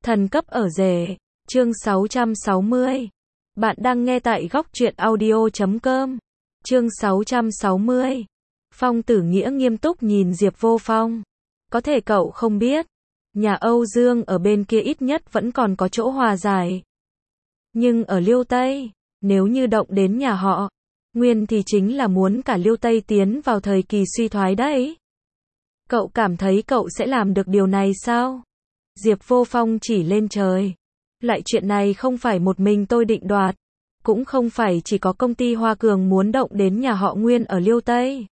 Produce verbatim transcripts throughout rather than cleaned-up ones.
Thần cấp ở rể, chương sáu trăm sáu mươi. Bạn đang nghe tại góc truyện audio chấm com. Chương sáu trăm sáu mươi. Phong Tử Nghĩa nghiêm túc nhìn Diệp Vô Phong. Có thể cậu không biết, nhà Âu Dương ở bên kia ít nhất vẫn còn có chỗ hòa giải. Nhưng ở Liêu Tây, nếu như động đến nhà họ Nguyên thì chính là muốn cả Liêu Tây tiến vào thời kỳ suy thoái đấy. Cậu cảm thấy cậu sẽ làm được điều này sao? Diệp Vô Phong chỉ lên trời. Lại chuyện này không phải một mình tôi định đoạt. Cũng không phải chỉ có công ty Hoa Cường muốn động đến nhà họ Nguyên ở Liêu Tây.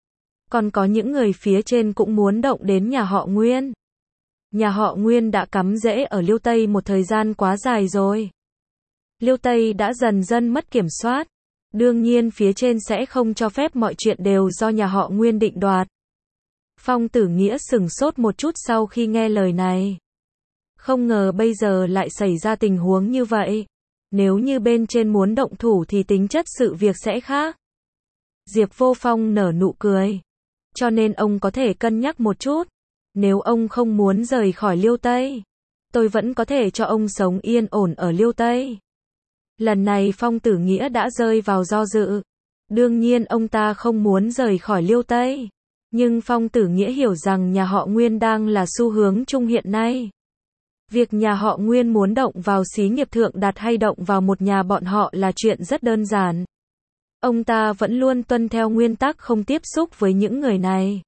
Còn có những người phía trên cũng muốn động đến nhà họ Nguyên. Nhà họ Nguyên đã cắm rễ ở Liêu Tây một thời gian quá dài rồi. Liêu Tây đã dần dần mất kiểm soát. Đương nhiên phía trên sẽ không cho phép mọi chuyện đều do nhà họ Nguyên định đoạt. Phong Tử Nghĩa sửng sốt một chút sau khi nghe lời này. Không ngờ bây giờ lại xảy ra tình huống như vậy. Nếu như bên trên muốn động thủ thì tính chất sự việc sẽ khác. Diệp Vô Phong nở nụ cười. Cho nên ông có thể cân nhắc một chút. Nếu ông không muốn rời khỏi Liêu Tây, tôi vẫn có thể cho ông sống yên ổn ở Liêu Tây. Lần này Phong Tử Nghĩa đã rơi vào do dự. Đương nhiên ông ta không muốn rời khỏi Liêu Tây. Nhưng Phong Tử Nghĩa hiểu rằng nhà họ Nguyên đang là xu hướng chung hiện nay. Việc nhà họ Nguyên muốn động vào xí nghiệp thượng đạt hay động vào một nhà bọn họ là chuyện rất đơn giản. Ông ta vẫn luôn tuân theo nguyên tắc không tiếp xúc với những người này.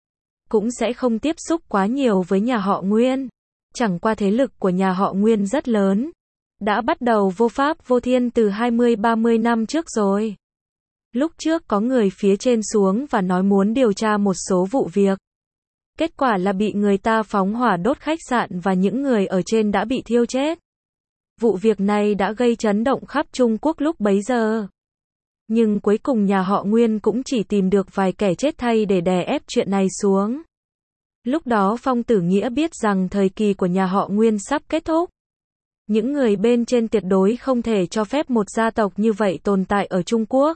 Cũng sẽ không tiếp xúc quá nhiều với nhà họ Nguyên. Chẳng qua thế lực của nhà họ Nguyên rất lớn. Đã bắt đầu vô pháp vô thiên từ hai mươi ba mươi năm trước rồi. Lúc trước có người phía trên xuống và nói muốn điều tra một số vụ việc. Kết quả là bị người ta phóng hỏa đốt khách sạn và những người ở trên đã bị thiêu chết. Vụ việc này đã gây chấn động khắp Trung Quốc lúc bấy giờ. Nhưng cuối cùng nhà họ Nguyên cũng chỉ tìm được vài kẻ chết thay để đè ép chuyện này xuống. Lúc đó Phong Tử Nghĩa biết rằng thời kỳ của nhà họ Nguyên sắp kết thúc. Những người bên trên tuyệt đối không thể cho phép một gia tộc như vậy tồn tại ở Trung Quốc.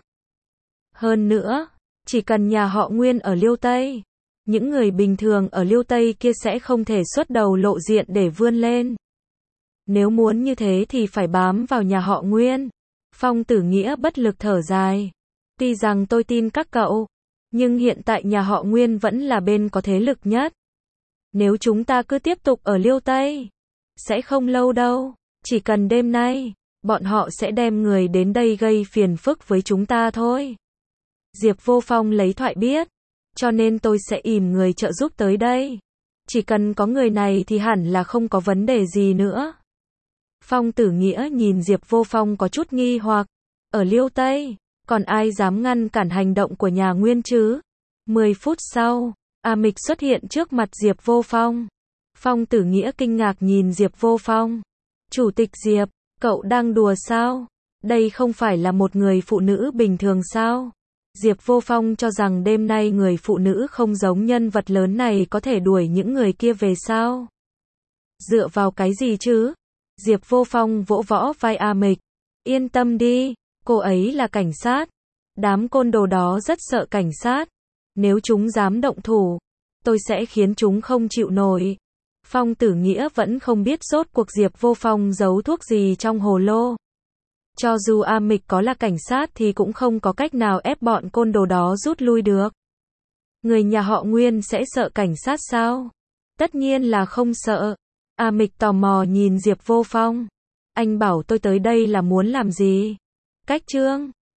Hơn nữa, chỉ cần nhà họ Nguyên ở Liêu Tây, những người bình thường ở Liêu Tây kia sẽ không thể xuất đầu lộ diện để vươn lên. Nếu muốn như thế thì phải bám vào nhà họ Nguyên. Phong Tử Nghĩa bất lực thở dài. Tuy rằng tôi tin các cậu, nhưng hiện tại nhà họ Nguyên vẫn là bên có thế lực nhất. Nếu chúng ta cứ tiếp tục ở Liêu Tây, sẽ không lâu đâu. Chỉ cần đêm nay, bọn họ sẽ đem người đến đây gây phiền phức với chúng ta thôi. Diệp Vô Phong lấy thoại biết. Cho nên tôi sẽ ìm người trợ giúp tới đây. Chỉ cần có người này thì hẳn là không có vấn đề gì nữa. Phong Tử Nghĩa nhìn Diệp Vô Phong có chút nghi hoặc. Ở Liêu Tây, còn ai dám ngăn cản hành động của nhà Nguyên chứ? Mười phút sau, A Mịch xuất hiện trước mặt Diệp Vô Phong. Phong Tử Nghĩa kinh ngạc nhìn Diệp Vô Phong. Chủ tịch Diệp, cậu đang đùa sao? Đây không phải là một người phụ nữ bình thường sao? Diệp Vô Phong cho rằng đêm nay người phụ nữ không giống nhân vật lớn này có thể đuổi những người kia về sao? Dựa vào cái gì chứ? Diệp Vô Phong vỗ võ vai A Mịch. Yên tâm đi, cô ấy là cảnh sát. Đám côn đồ đó rất sợ cảnh sát. Nếu chúng dám động thủ, tôi sẽ khiến chúng không chịu nổi. Phong Tử Nghĩa vẫn không biết rốt cuộc Diệp Vô Phong giấu thuốc gì trong hồ lô. Cho dù A Mịch có là cảnh sát thì cũng không có cách nào ép bọn côn đồ đó rút lui được. Người nhà họ Nguyên sẽ sợ cảnh sát sao? Tất nhiên là không sợ. A Mịch tò mò nhìn Diệp Vô Phong. Anh bảo tôi tới đây là muốn làm gì? Cách trương.